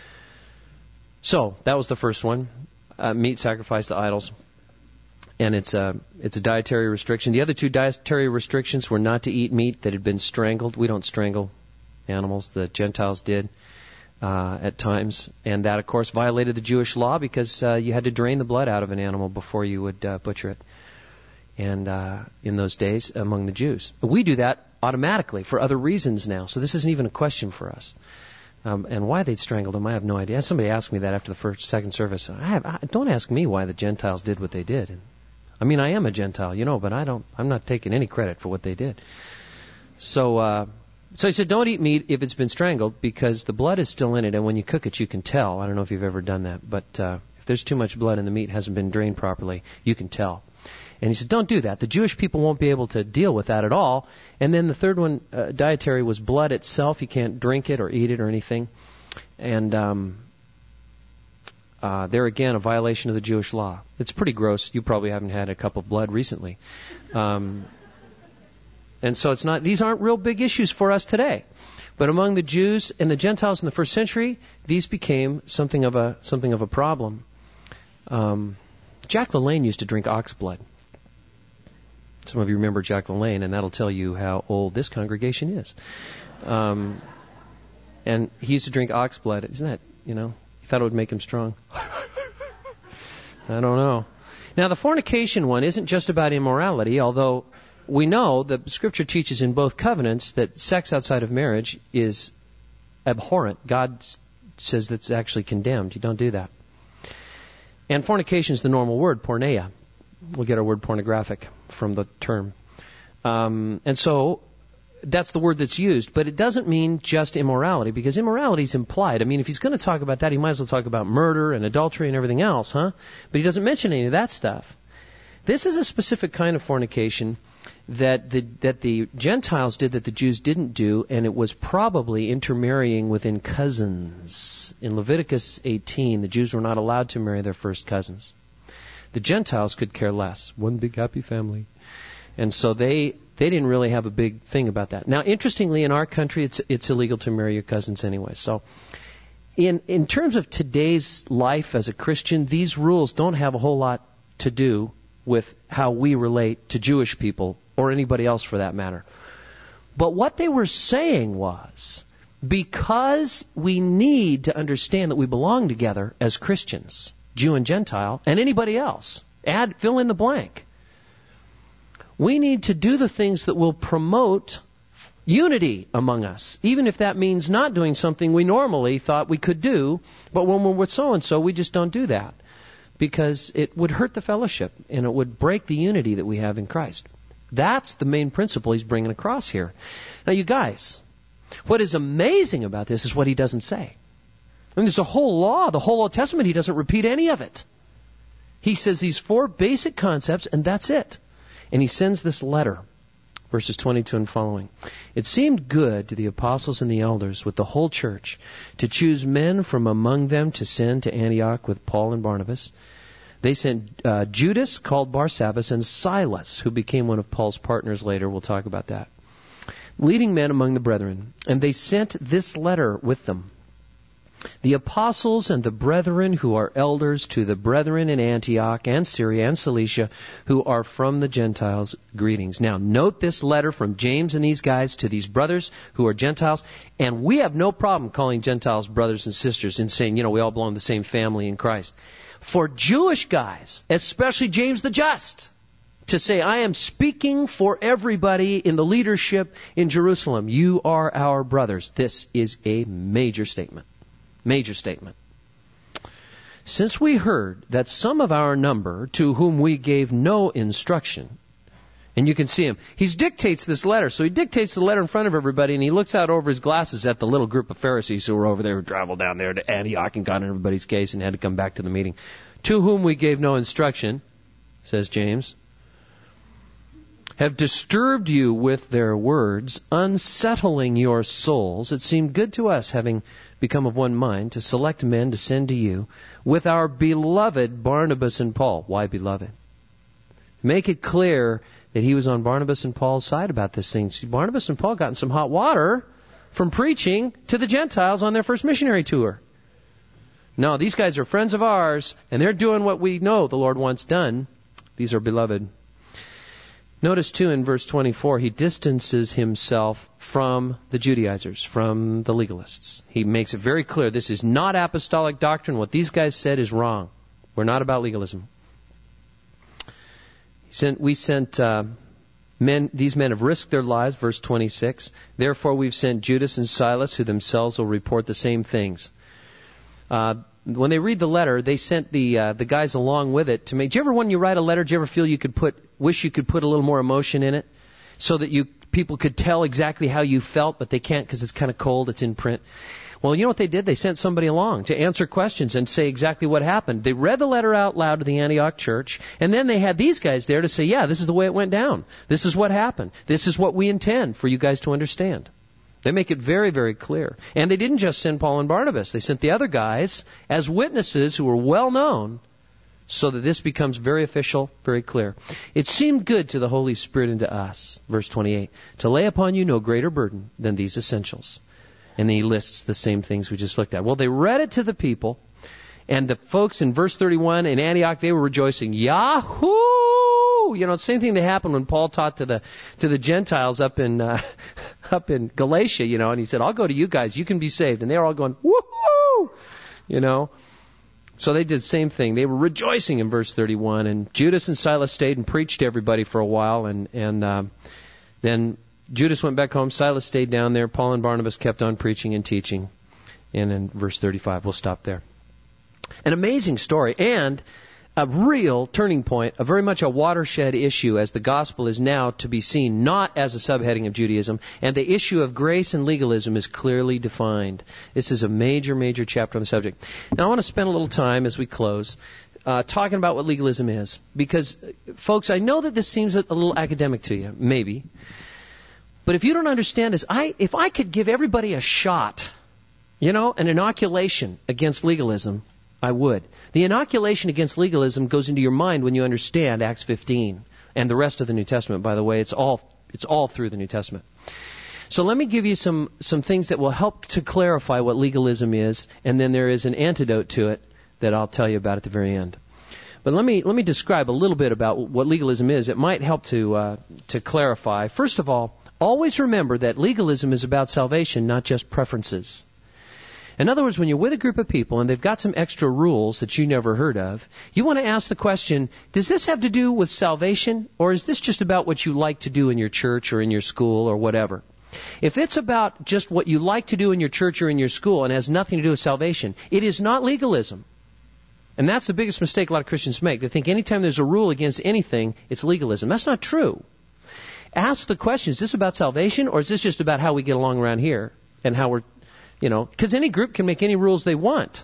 So that was the first one: uh, meat sacrificed to idols, and it's a it's a dietary restriction. The other two dietary restrictions were not to eat meat that had been strangled. We don't strangle animals; the Gentiles did uh, at times, and that, of course, violated the Jewish law because uh, you had to drain the blood out of an animal before you would uh, butcher it. And uh, in those days, among the Jews. We do that automatically for other reasons now. So this isn't even a question for us. Um, and why they'd strangled him, I have no idea. Somebody asked me that after the first, second service. I have, I, don't ask me why the Gentiles did what they did. And, I mean, I am a Gentile, you know, but I don't. I'm not taking any credit for what they did. So, uh, so he said, don't eat meat if it's been strangled because the blood is still in it, and when you cook it, you can tell. I don't know if you've ever done that, but uh, if there's too much blood and the meat hasn't been drained properly, you can tell. And he said, don't do that. The Jewish people won't be able to deal with that at all. And then the third one, uh, dietary, was blood itself. You can't drink it or eat it or anything. And um, uh, there again, a violation of the Jewish law. It's pretty gross. You probably haven't had a cup of blood recently. Um, and so it's not; these aren't real big issues for us today. But among the Jews and the Gentiles in the first century, these became something of a something of a problem. Um, Jack LaLanne used to drink ox blood. Some of you remember Jack LaLanne, and that'll tell you how old this congregation is. Um, and he used to drink ox blood. Isn't that, you know, he thought it would make him strong. I don't know. Now, the fornication one isn't just about immorality, although we know the Scripture teaches in both covenants that sex outside of marriage is abhorrent. God says that's actually condemned. You don't do that. And fornication is the normal word, porneia. We'll get our word pornographic from the term. Um, and so that's the word that's used, but it doesn't mean just immorality, because immorality is implied. I mean, if he's going to talk about that, he might as well talk about murder and adultery and everything else, huh? But he doesn't mention any of that stuff. This is a specific kind of fornication that the that the Gentiles did that the Jews didn't do, and it was probably intermarrying within cousins. In Leviticus eighteen, the Jews were not allowed to marry their first cousins. The Gentiles could care less. One big happy family. And so they they didn't really have a big thing about that. Now, interestingly, in our country, it's it's illegal to marry your cousins anyway. So in in terms of today's life as a Christian, these rules don't have a whole lot to do with how we relate to Jewish people, or anybody else for that matter. But what they were saying was, because we need to understand that we belong together as Christians, Jew and Gentile, and anybody else, add, fill in the blank, we need to do the things that will promote unity among us, even if that means not doing something we normally thought we could do, but when we're with so-and-so, we just don't do that, because it would hurt the fellowship, and it would break the unity that we have in Christ. That's the main principle he's bringing across here. Now, you guys, what is amazing about this is what he doesn't say. I mean, there's a whole law, the whole Old Testament, he doesn't repeat any of it. He says these four basic concepts, and that's it. And he sends this letter, verses twenty-two and following. It seemed good to the apostles and the elders with the whole church to choose men from among them to send to Antioch with Paul and Barnabas. They sent uh, Judas, called Barsabbas, and Silas, who became one of Paul's partners later. We'll talk about that. Leading men among the brethren. And they sent this letter with them. The apostles and the brethren who are elders to the brethren in Antioch and Syria and Cilicia who are from the Gentiles, greetings. Now, note this letter from James and these guys to these brothers who are Gentiles. And we have no problem calling Gentiles brothers and sisters and saying, you know, we all belong to the same family in Christ. For Jewish guys, especially James the Just, to say, I am speaking for everybody in the leadership in Jerusalem. You are our brothers. This is a major statement. Major statement. Since we heard that some of our number, to whom we gave no instruction, and you can see him, he dictates this letter. So he dictates the letter in front of everybody, and he looks out over his glasses at the little group of Pharisees who were over there, who traveled down there to Antioch and got in everybody's case and had to come back to the meeting. To whom we gave no instruction, says James, have disturbed you with their words, unsettling your souls. It seemed good to us, having become of one mind, to select men to send to you with our beloved Barnabas and Paul. Why beloved? Make it clear that he was on Barnabas and Paul's side about this thing. See, Barnabas and Paul got in some hot water from preaching to the Gentiles on their first missionary tour. No, these guys are friends of ours, and they're doing what we know the Lord wants done. These are beloved. Notice, too, in verse twenty-four, he distances himself from the Judaizers, from the legalists. He makes it very clear this is not apostolic doctrine. What these guys said is wrong. We're not about legalism. He sent, we sent uh, men, these men have risked their lives, verse twenty-six. Therefore we've sent Judas and Silas, who themselves will report the same things. Uh, when they read the letter, they sent the uh, the guys along with it to make. Do you ever, when you write a letter, do you ever feel you could put, wish you could put a little more emotion in it, so that you people could tell exactly how you felt, but they can't because it's kind of cold, it's in print? Well, you know what they did? They sent somebody along to answer questions and say exactly what happened. They read the letter out loud to the Antioch church, and then they had these guys there to say, yeah, this is the way it went down. This is what happened. This is what we intend for you guys to understand. They make it very, very clear. And they didn't just send Paul and Barnabas. They sent the other guys as witnesses who were well known, so that this becomes very official, very clear. It seemed good to the Holy Spirit and to us, verse twenty-eight, to lay upon you no greater burden than these essentials. And then he lists the same things we just looked at. Well, they read it to the people, and the folks in verse thirty-one in Antioch, they were rejoicing. Yahoo! woo-hoo! You know, same thing that happened when Paul taught to the to the Gentiles up in uh, up in Galatia, you know, and he said, I'll go to you guys, you can be saved. And they were all going, woo-hoo! You know. So they did the same thing. They were rejoicing in verse thirty-one, and Judas and Silas stayed and preached to everybody for a while, and, and uh, then Judas went back home, Silas stayed down there, Paul and Barnabas kept on preaching and teaching. And in verse thirty-five, we'll stop there. An amazing story, and a real turning point, a very much a watershed issue, as the gospel is now to be seen not as a subheading of Judaism, and the issue of grace and legalism is clearly defined. This is a major, major chapter on the subject. Now I want to spend a little time as we close uh, talking about what legalism is, because, folks, I know that this seems a, a little academic to you, maybe, but if you don't understand this, I if I could give everybody a shot, you know, an inoculation against legalism, I would. The inoculation against legalism goes into your mind when you understand Acts fifteen and the rest of the New Testament, by the way. It's all it's all through the New Testament. So let me give you some, some things that will help to clarify what legalism is, and then there is an antidote to it that I'll tell you about at the very end. But let me let me describe a little bit about what legalism is. It might help to uh, to clarify. First of all, always remember that legalism is about salvation, not just preferences. In other words, when you're with a group of people and they've got some extra rules that you never heard of, you want to ask the question, does this have to do with salvation, or is this just about what you like to do in your church or in your school or whatever? If it's about just what you like to do in your church or in your school and has nothing to do with salvation, it is not legalism. And that's the biggest mistake a lot of Christians make. They think anytime there's a rule against anything, it's legalism. That's not true. Ask the question, is this about salvation, or is this just about how we get along around here and how we're You know, because any group can make any rules they want.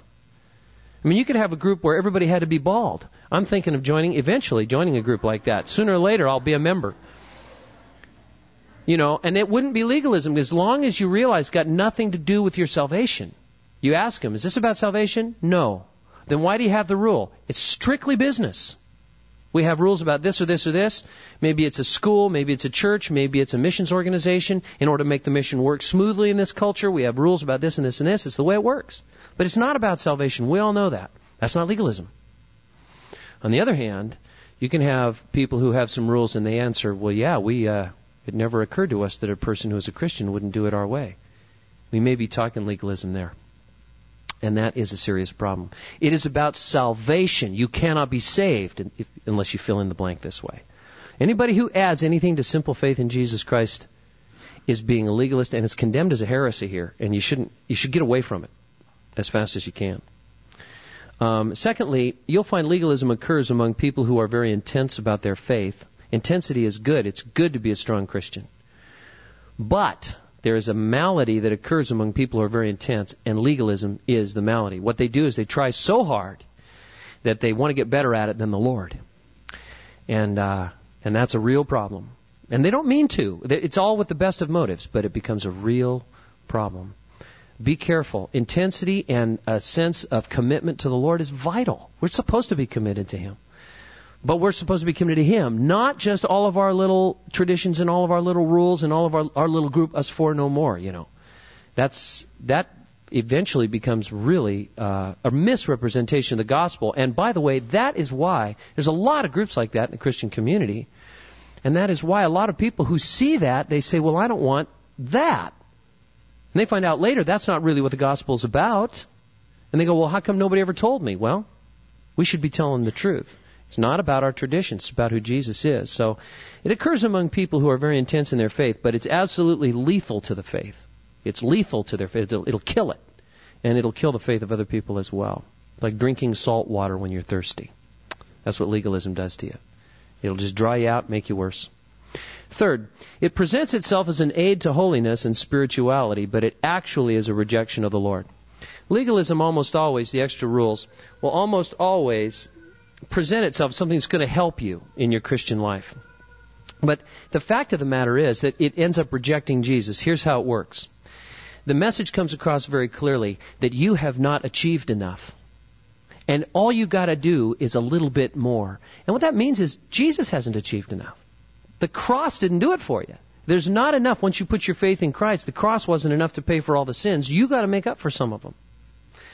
I mean, you could have a group where everybody had to be bald. I'm thinking of joining, eventually joining a group like that. Sooner or later, I'll be a member. You know, and it wouldn't be legalism as long as you realize it's got nothing to do with your salvation. You ask them, is this about salvation? No. Then why do you have the rule? It's strictly business. We have rules about this or this or this. Maybe it's a school, maybe it's a church, maybe it's a missions organization. In order to make the mission work smoothly in this culture, we have rules about this and this and this. It's the way it works. But it's not about salvation. We all know that. That's not legalism. On the other hand, you can have people who have some rules and they answer, well, yeah, we uh, it never occurred to us that a person who is a Christian wouldn't do it our way. We may be talking legalism there. And that is a serious problem. It is about salvation. You cannot be saved if, unless you fill in the blank this way. Anybody who adds anything to simple faith in Jesus Christ is being a legalist, and it's condemned as a heresy here. And you shouldn't. You should get away from it as fast as you can. Um, secondly, you'll find legalism occurs among people who are very intense about their faith. Intensity is good. It's good to be a strong Christian. But there is a malady that occurs among people who are very intense, and legalism is the malady. What they do is they try so hard that they want to get better at it than the Lord. And uh, and that's a real problem. And they don't mean to. It's all with the best of motives, but it becomes a real problem. Be careful. Intensity and a sense of commitment to the Lord is vital. We're supposed to be committed to Him. But we're supposed to be committed to Him, not just all of our little traditions and all of our little rules and all of our, our little group, us four no more, you know. That's that eventually becomes really uh, a misrepresentation of the gospel. And by the way, that is why there's a lot of groups like that in the Christian community. And that is why a lot of people who see that, they say, well, I don't want that. And they find out later that's not really what the gospel is about. And they go, well, how come nobody ever told me? Well, we should be telling the truth. It's not about our traditions. It's about who Jesus is. So it occurs among people who are very intense in their faith, but it's absolutely lethal to the faith. It's lethal to their faith. It'll, it'll kill it. And it'll kill the faith of other people as well. Like drinking salt water when you're thirsty. That's what legalism does to you. It'll just dry you out, make you worse. Third, it presents itself as an aid to holiness and spirituality, but it actually is a rejection of the Lord. Legalism almost always, the extra rules, will almost always present itself as something that's going to help you in your Christian life. But the fact of the matter is that it ends up rejecting Jesus. Here's how it works. The message comes across very clearly that you have not achieved enough. And all you got to do is a little bit more. And what that means is Jesus hasn't achieved enough. The cross didn't do it for you. There's not enough once you put your faith in Christ. The cross wasn't enough to pay for all the sins. You got to make up for some of them.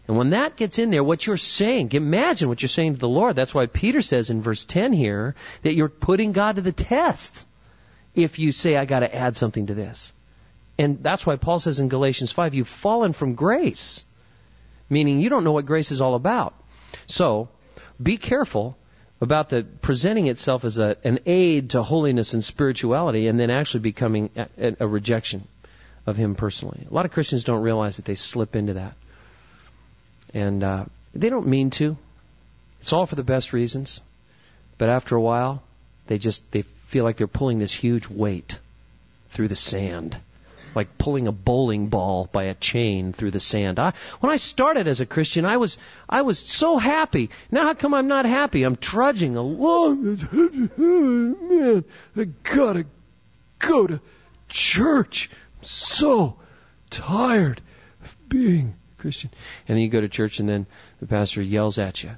And when that gets in there, what you're saying, imagine what you're saying to the Lord. That's why Peter says in verse ten here that you're putting God to the test if you say, I got to add something to this. And that's why Paul says in Galatians five, you've fallen from grace, meaning you don't know what grace is all about. So be careful about the presenting itself as a, an aid to holiness and spirituality and then actually becoming a, a rejection of Him personally. A lot of Christians don't realize that they slip into that. And uh, they don't mean to. It's all for the best reasons. But after a while, they just they feel like they're pulling this huge weight through the sand. Like pulling a bowling ball by a chain through the sand. I, when I started as a Christian, I was I was so happy. Now how come I'm not happy? I'm trudging along. Man, I gotta go to church. I'm so tired of being Christian. And then you go to church and then the pastor yells at you.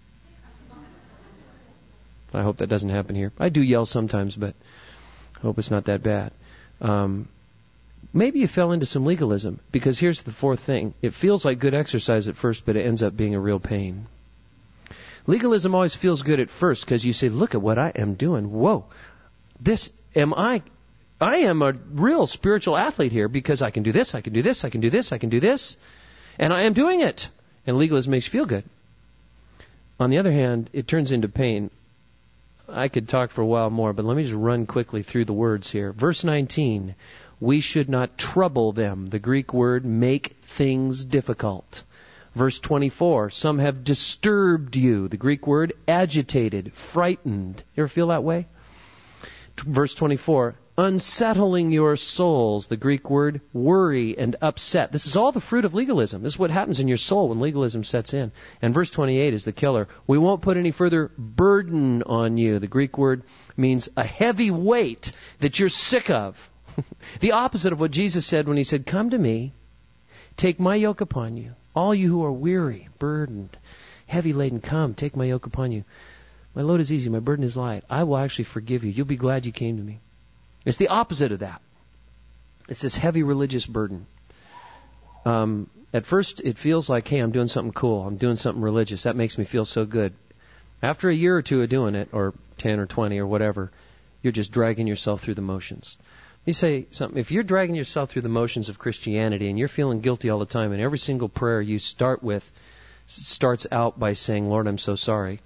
I hope that doesn't happen here. I do yell sometimes, but I hope it's not that bad. Um, maybe you fell into some legalism, because here's the fourth thing. It feels like good exercise at first, but it ends up being a real pain. Legalism always feels good at first because you say, look at what I am doing. Whoa, this am I... I am a real spiritual athlete here because I can do this, I can do this, I can do this, I can do this. And I am doing it. And legalism makes you feel good. On the other hand, it turns into pain. I could talk for a while more, but let me just run quickly through the words here. Verse nineteen, we should not trouble them. The Greek word, make things difficult. Verse twenty-four, some have disturbed you. The Greek word, agitated, frightened. You ever feel that way? Verse twenty-four, unsettling your souls. The Greek word, worry and upset. This is all the fruit of legalism. This is what happens in your soul when legalism sets in. And verse twenty-eight is the killer. We won't put any further burden on you. The Greek word means a heavy weight that you're sick of. The opposite of what Jesus said when He said, come to me, take my yoke upon you. All you who are weary, burdened, heavy laden, come, take my yoke upon you. My load is easy, my burden is light. I will actually forgive you. You'll be glad you came to me. It's the opposite of that. It's this heavy religious burden. Um, at first, it feels like, hey, I'm doing something cool. I'm doing something religious. That makes me feel so good. After a year or two of doing it, or ten or twenty or whatever, you're just dragging yourself through the motions. Let me say something. If you're dragging yourself through the motions of Christianity and you're feeling guilty all the time, and every single prayer you start with starts out by saying, Lord, I'm so sorry.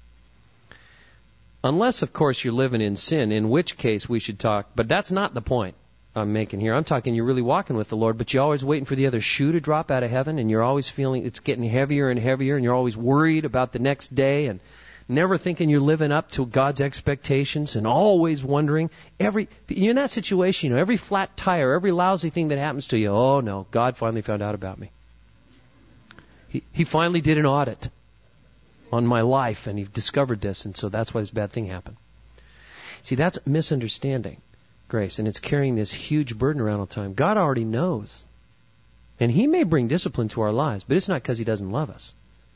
Unless, of course, you're living in sin, in which case we should talk. But that's not the point I'm making here. I'm talking you're really walking with the Lord, but you're always waiting for the other shoe to drop out of heaven, and you're always feeling it's getting heavier and heavier, and you're always worried about the next day, and never thinking you're living up to God's expectations, and always wondering. Every you're in that situation, you know, every flat tire, every lousy thing that happens to you, oh no, God finally found out about me. He, he finally did an audit on my life, and He discovered this, and so that's why this bad thing happened. See, that's misunderstanding grace, and it's carrying this huge burden around all the time. God already knows, and He may bring discipline to our lives, but it's not because He doesn't love us.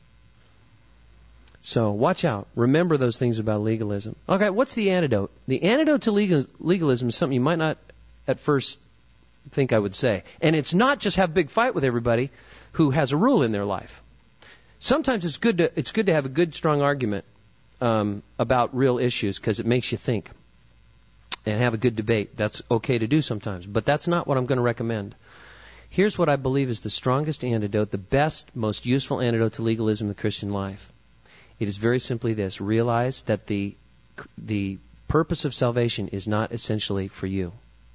So watch out. Remember those things about legalism. Okay, what's the antidote? The antidote to legal, legalism is something you might not at first think I would say, and it's not just have a big fight with everybody who has a rule in their life. Sometimes it's good to it's good to have a good, strong argument um, about real issues because it makes you think and have a good debate. That's okay to do sometimes, but that's not what I'm going to recommend. Here's what I believe is the strongest antidote, the best, most useful antidote to legalism in the Christian life. It is very simply this. Realize that the the purpose of salvation is not essentially for you.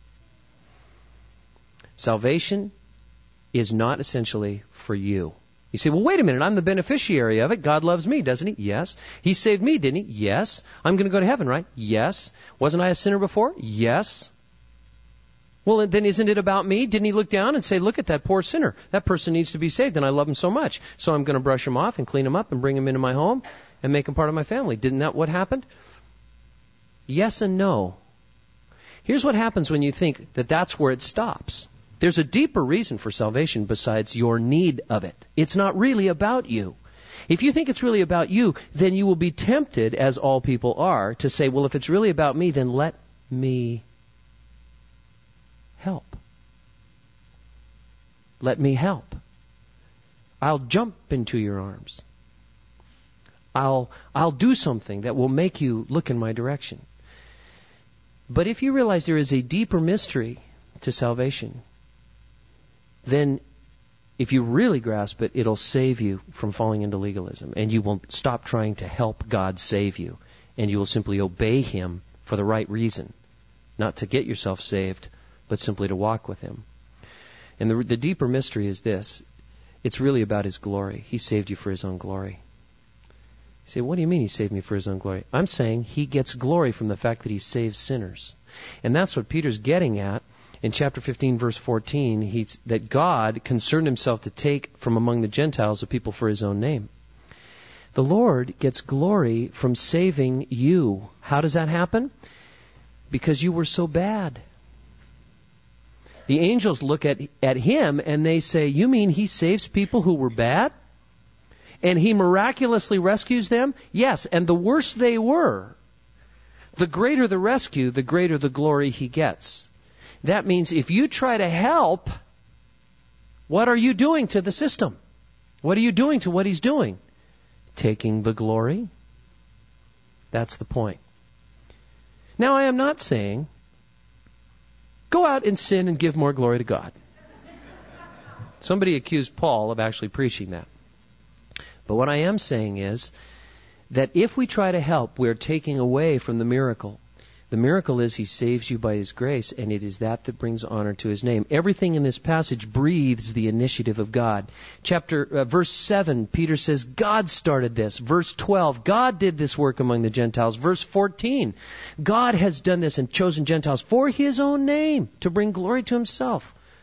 Salvation is not essentially for you. You say, well, wait a minute, I'm the beneficiary of it. God loves me, doesn't He? Yes. He saved me, didn't He? Yes. I'm going to go to heaven, right? Yes. Wasn't I a sinner before? Yes. Well, then isn't it about me? Didn't He look down and say, look at that poor sinner. That person needs to be saved, and I love him so much. So I'm going to brush him off and clean him up and bring him into my home and make him part of my family. Didn't that what happened? Yes and no. Here's what happens when you think that that's where it stops. There's a deeper reason for salvation besides your need of it. It's not really about you. If you think it's really about you, then you will be tempted, as all people are, to say, well, if it's really about me, then let me help. Let me help. I'll jump into your arms. I'll, I'll do something that will make you look in my direction. But if you realize there is a deeper mystery to salvation, then if you really grasp it, it'll save you from falling into legalism. And you will stop trying to help God save you. And you will simply obey Him for the right reason. Not to get yourself saved, but simply to walk with Him. And the, the deeper mystery is this. It's really about His glory. He saved you for His own glory. You say, what do you mean He saved me for His own glory? I'm saying He gets glory from the fact that He saves sinners. And that's what Peter's getting at in chapter fifteen, verse fourteen, he's, that God concerned Himself to take from among the Gentiles a people for His own name. The Lord gets glory from saving you. How does that happen? Because you were so bad. The angels look at, at Him and they say, you mean He saves people who were bad? And He miraculously rescues them? Yes, and the worse they were, the greater the rescue, the greater the glory He gets. That means if you try to help, what are you doing to the system? What are you doing to what He's doing? Taking the glory? That's the point. Now, I am not saying, go out and sin and give more glory to God. Somebody accused Paul of actually preaching that. But what I am saying is that if we try to help, we're taking away from the miracle. The miracle is He saves you by His grace, and it is that that brings honor to His name. Everything in this passage breathes the initiative of God. Chapter uh, verse seven, Peter says, God started this. Verse twelve, God did this work among the Gentiles. Verse fourteen, God has done this and chosen Gentiles for His own name to bring glory to Himself.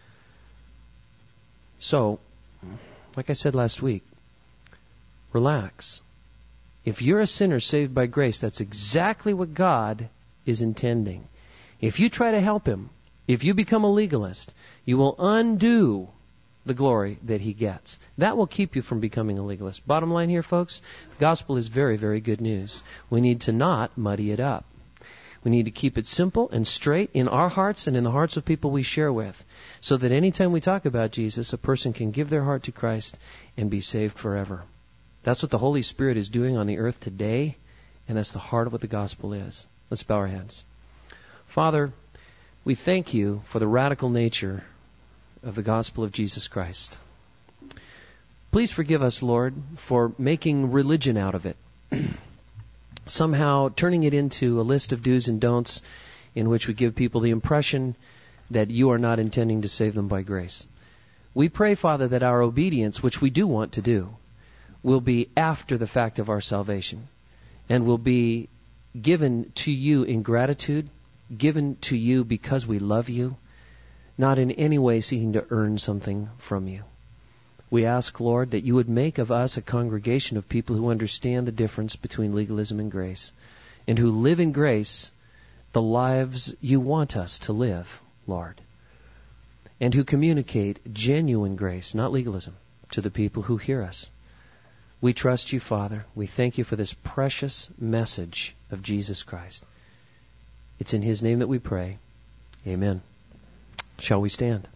So, like I said last week, relax. If you're a sinner saved by grace, that's exactly what God is intending. If you try to help Him, if you become a legalist, you will undo the glory that He gets. That will keep you from becoming a legalist. Bottom line here, folks, the gospel is very, very good news. We need to not muddy it up. We need to keep it simple and straight in our hearts and in the hearts of people we share with, so that anytime we talk about Jesus, a person can give their heart to Christ and be saved forever. That's what the Holy Spirit is doing on the earth today, and that's the heart of what the gospel is. Let's bow our heads. Father, we thank You for the radical nature of the gospel of Jesus Christ. Please forgive us, Lord, for making religion out of it. Somehow turning it into a list of do's and don'ts in which we give people the impression that You are not intending to save them by grace. We pray, Father, that our obedience, which we do want to do, will be after the fact of our salvation and will be given to You in gratitude, given to You because we love You, not in any way seeking to earn something from You. We ask, Lord, that You would make of us a congregation of people who understand the difference between legalism and grace, and who live in grace the lives You want us to live, Lord, and who communicate genuine grace, not legalism, to the people who hear us. We trust You, Father. We thank You for this precious message of Jesus Christ. It's in His name that we pray. Amen. Shall we stand?